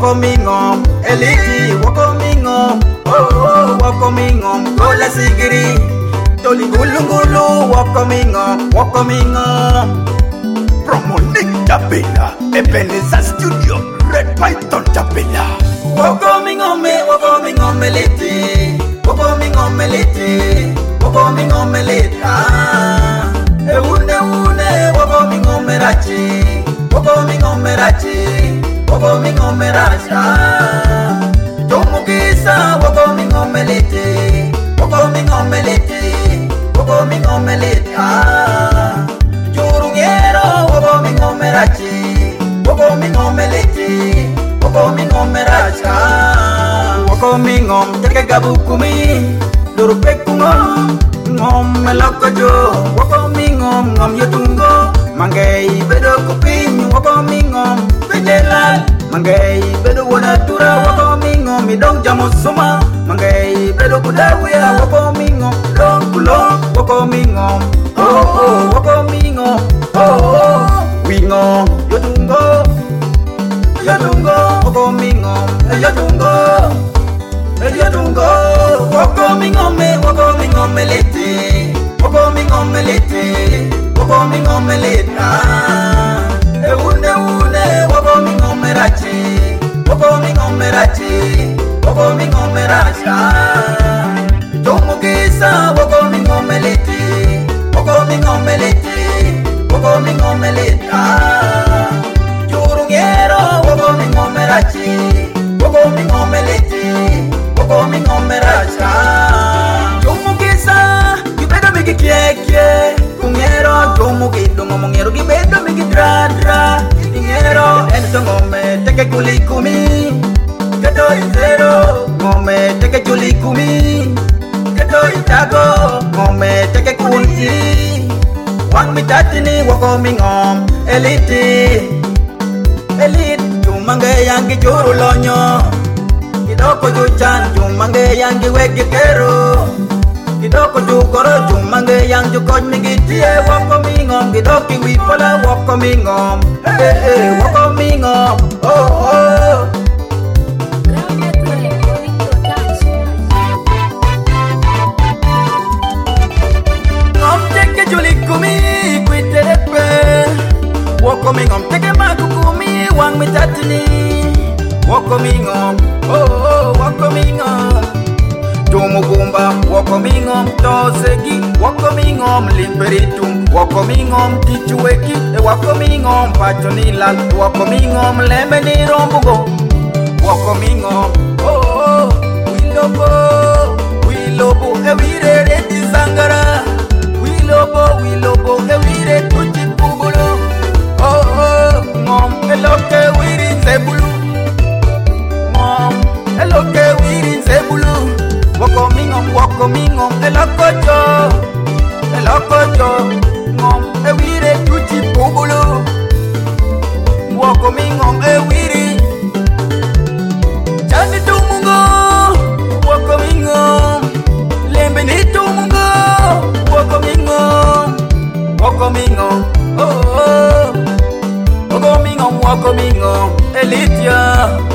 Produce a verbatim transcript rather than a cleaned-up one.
wako mingom, eliti wako mingom, oh oh wako mingom, gola sigiri, toli gulu gulu wako mingom, wako mingom. Promonik Tapela, Ebenezer Studio, Red Python Tapela. Wako mingom me, wako mingom eliti, wako mingom eliti, wako mingom eliti. Ah, e une une wako mingom merachi, wako mingom merachi. Wako mingom meracha, Jomukisa wako mingom melete, wako mingom melete, wako mingom melete. Jurungero wako mingom merachi, wako mingom melete, wako mingom meracha. Wako mingom teke gabukumi, durupe kungom, ngom melokojo. Wako mingom ngom yotungo, mangei bedo kuping. Wako mingom Jelal, mangai bedo wana tura wako mingom midong jamusuma, mangai bedo kudawiya wako mingom long kulong wako mingom, oh oh wako mingom, oh oh wingom yotungo, yotungo wako mingom, yotungo, yotungo wako mingom me wako mingom melete, wako mingom melete, wako mingom melete. E une une wako mingom merachi, wako mingom merachi, wako mingom meracha. Jomukisa wako mingom melete, wako mingom melete, wako mingom melete. Jurungero wako mingom merachi, wako mingom melete, wako mingom meracha. Jomukisa gibedo migi kieke, kungero jomukido ngomongero gibedo migi dra dra. Ingero ento ngome teke kuli kumi, kedo izero ngome teke kuli kumi, kedo itago ngome teke kunti. Wang mitatini wako mingom eliti, elit jumange yangi juru lonyo, kidoko juchan jumange yangi wegi kero. Kidoko jukoro jumange yang jukoj migitie wako mingom, kidoki wipola wako mingom, eh eh wako mingom, oh oh. Ngom teke juli kumi kwiterepe, wako mingom teke maku kumi wang mitatini, wako mingom, oh oh wako mingom. Jomugumba wako mingom tosegi, wako mingom limperitum, wako mingom tichueki, e wako mingom pachonilal, wako mingom lemeni rombugo, wako mingom, oh oh, wilobo, wilobo, e wire reti sangara, wilobo, wilobo, e wire tuchi pubulu, oh oh, ngom, eloke wiri zebulu, ngom, eloke wiri zebulu. Wako mingom, wako mingom, elokojo, elokojo, ngom, ewire tuchi pubulu. Wako mingom, ewiri, chandi tumungo, wako mingom, lembe ni tumungo, wako mingom, wako mingom, oh oh, wako mingom, wako mingom, elitia.